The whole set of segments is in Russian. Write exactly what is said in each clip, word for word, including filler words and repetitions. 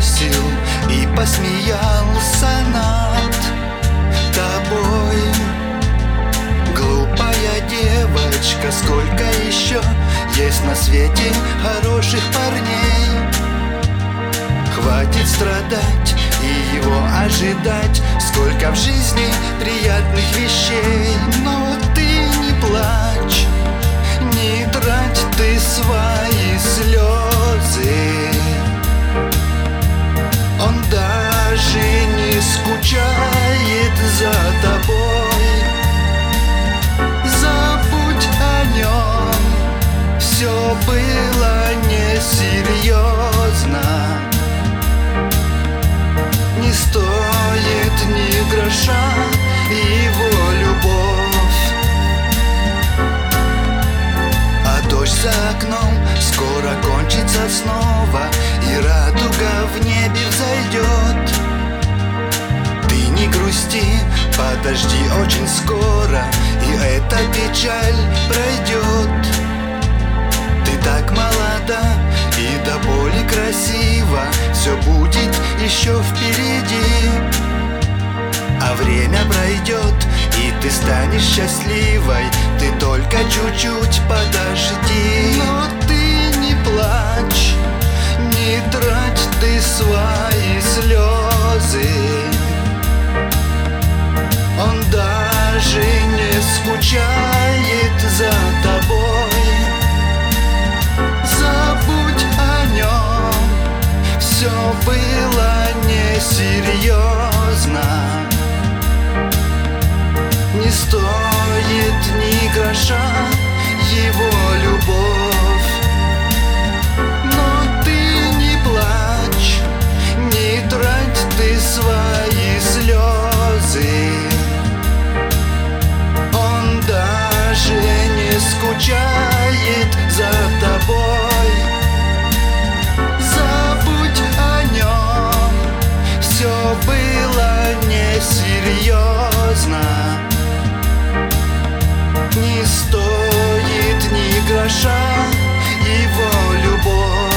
бросил и посмеялся над тобой. Глупая девочка, сколько еще есть на свете хороших парней. Хватит страдать и его ожидать, сколько в жизни приятных вещей. Но ты не плачь, не трать ты свои слезы. Он даже не скучает за тобой. Забудь о нем, все было несерьезно. Не стоит ни гроша его любовь. А дождь за окном скоро кончится снова, и радуга в небе взойдет. Ты не грусти, подожди, очень скоро и эта печаль пройдет. Ты так молода и до боли красива, все будет еще впереди. А время пройдет, и ты станешь счастливой. Ты только чуть-чуть подожди. Но ты не плачь, не трать ты свои слезы. Он даже не скучает за тобой. Забудь о нем, все было несерьезно. Не стоит ни гроша его любовь. Но ты не плачь, не трать ты свои слезы. Он даже не скучает за тобой. Забудь о нем, все было несерьезно. Не стоит ни гроша его любовь.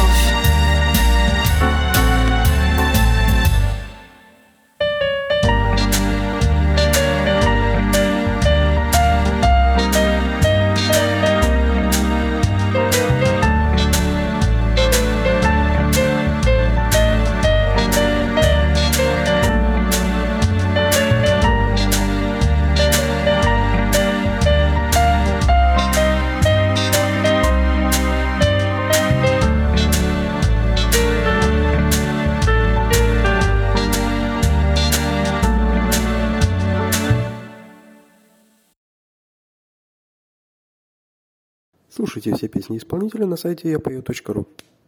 Слушайте все песни исполнителя на сайте я пою точка ру.